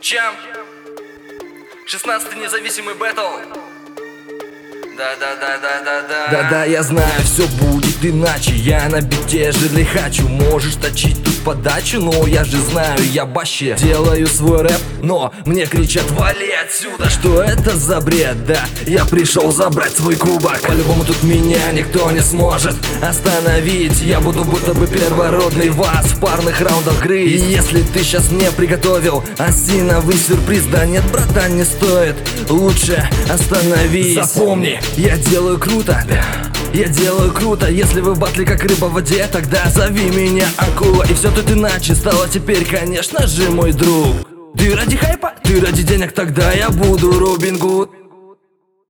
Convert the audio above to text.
Чем? 16-й независимый бэтл. Да-да, я знаю, все будет иначе. Я на бите жирный хочу. Можешь точить тут подачу, но я же знаю, я вообще делаю свой рэп, но мне кричат: вали отсюда! Что это за бред? Да, я пришел забрать свой кубок. По-любому тут меня никто не сможет остановить. Я буду будто бы первородный вас в парных раундах грызть. И если ты сейчас мне приготовил осиновый сюрприз, да нет, братан, не стоит, лучше остановись. Запомни, я делаю круто, я делаю круто. Если вы в батле как рыба в воде, тогда зови меня акула. И все тут иначе стало теперь, конечно же, мой друг. Ты ради хайпа, ты ради денег, тогда я буду Робин Гуд.